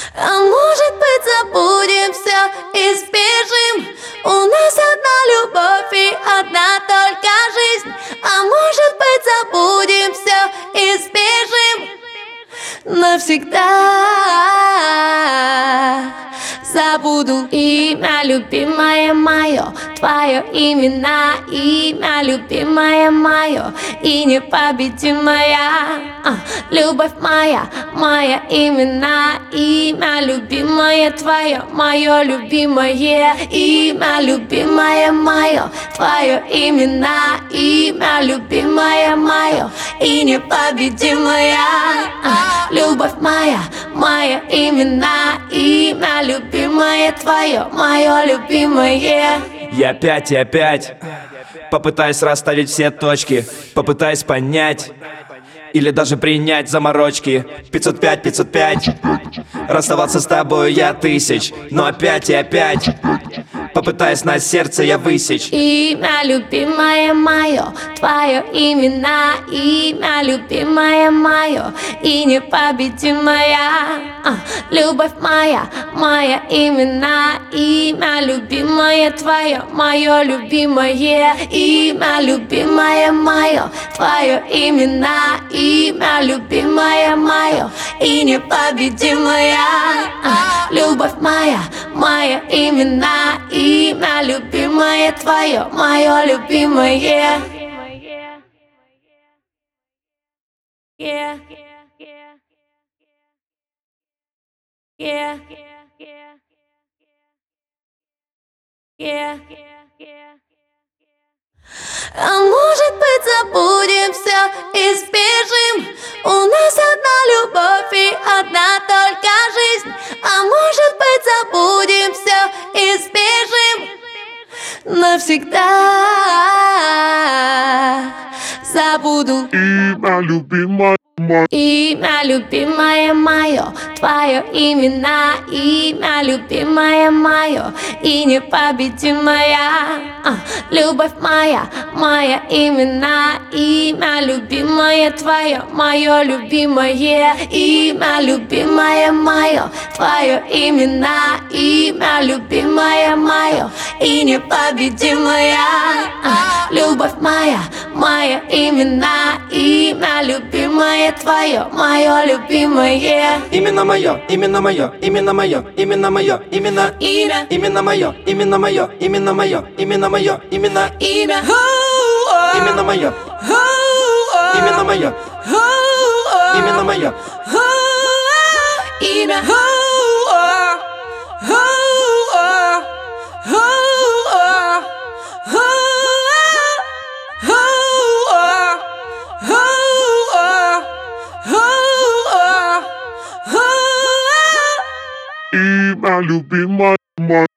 А может быть, забудем все и сбежим? У нас одна любовь и одна только жизнь. А может быть, забудем все и сбежим навсегда? Забуду имя, любимое мое, твое имя, имя, любимое мое и непобедимая. Любовь моя, моя имя, имя, любимое твое, мое любимое имя, любимое мое, твое имя, имя, любимое мое и непобедимая. Любовь моя, моя имя, имя, любимое твое, мое любимое. Я опять и опять попытаюсь расставить все точки, попытаюсь понять или даже принять заморочки. 505, 505. Расставаться с тобой я тысяч, но опять и опять попытаюсь на сердце я высечь. Имя, любимое мое, твое имя, имя, любимое мое и непобедимая. Любовь моя, моя имя, имя, любимое твое, мое любимое имя, любимое мое, твое имя, имя, любимое мое и непобедимая. Любовь моя, моя имя, имя, любимое твое, мое любимое. Yeah. А может быть, забудем все и сбежим? У нас одна любовь и одна только жизнь. А может быть, забудем все и сбежим навсегда? Забуду имя, любимое мое, имя, любимое мое, твое имя, имя, любимое мое и непобедимая. Любовь моя, моя имя, имя, любимое твое, мое любимое имя, любимое мое, твое имя, имя, любимое мое и непобедимая. Любовь моя, моя имя, имя, любимое твое, мое любимое. Именно мое, именно мое, именно мое, именно мое, именно Имя, именно мое, именно мое, именно мое, именно мое, именно имя, именно мое, именно мое, именно мое. имя. имя, любимое мое.